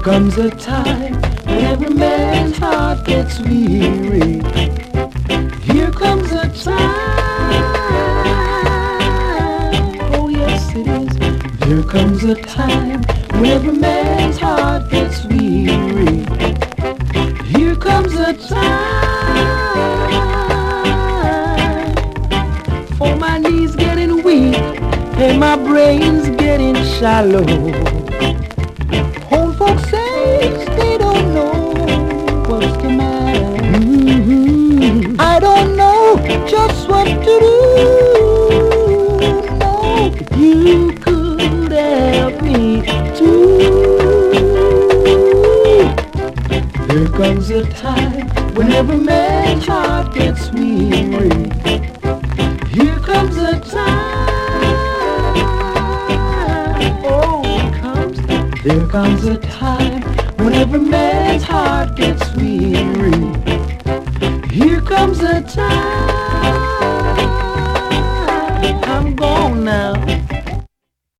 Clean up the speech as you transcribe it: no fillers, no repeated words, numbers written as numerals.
comes a time when every man's heart gets weary. Here comes a time, oh yes it is. There comes a time when every man's heart gets weary. Here comes a time for my knees getting weak and my brain's getting shallow. Old folks say they don't know what's the matter. I don't know just what to do. No, you could help me too. There comes a time when every man's heart gets weary. Here comes a time, oh it comes. There comes a time when every man's heart gets weary. Here comes a time.